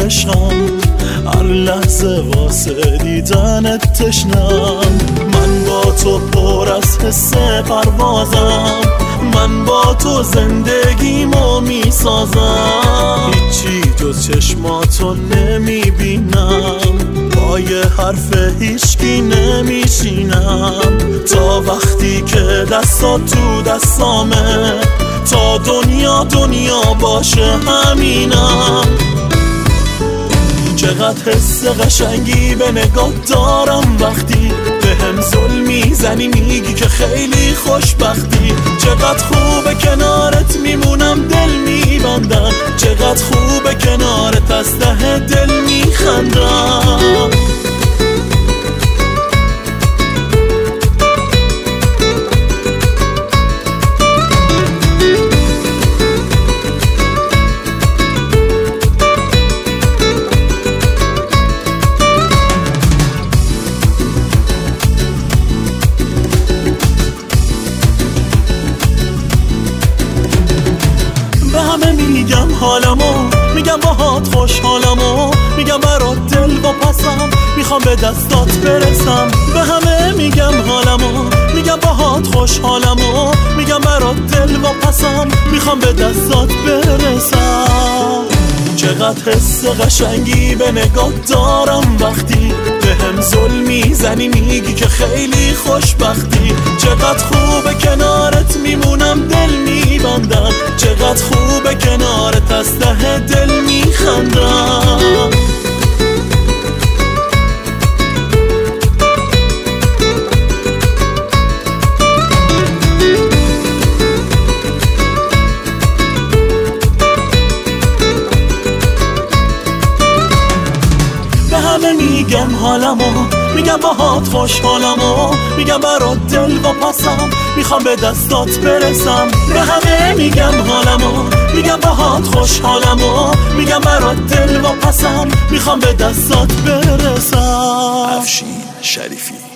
عشقم، هر لحظه واسه دیدنت تشنم. من با تو پر از حس پروازم، من با تو زندگیمو میسازم. هیچی جز چشماتو نمیبینم، با یه حرف هیچکی نمیشینم. تا وقتی که دستات تو دستامه، تا دنیا باشه همینم. چقدر حس قشنگی به نگاه دارم وقتی به هم ظلم میزنی، میگی که خیلی خوشبختی. چقدر خوبه کنارت میمونم دل میبندم، چقدر خوبه کنارت از ته دل میخندم. میگم حالمو، میگم باهات خوشحالمو، میگم برات دل و پسم، میخوام به دستات برسم. به همه میگم حالمو، میگم باهات خوشحالمو، میگم برات دل و پسم، میخوام به دستات برسم. چقدر حس قشنگی به نگاه دارم وقتی به هم ظلم میزنی، میگی که خیلی خوشبختی. چقدر خوبه کنارت میمونم دل میبندم، چقدر خوبه کنارت از ته دل میخندم. همه میگم حالمو، میگم باهات خوشحالمو، میگم برات دل و پسم، میخوام به دستات برسم. به همه میگم حالمو، میگم باهات خوشحالمو، میگم برات دل و پسم، میخوام به دستات برسم. افشین شریفی.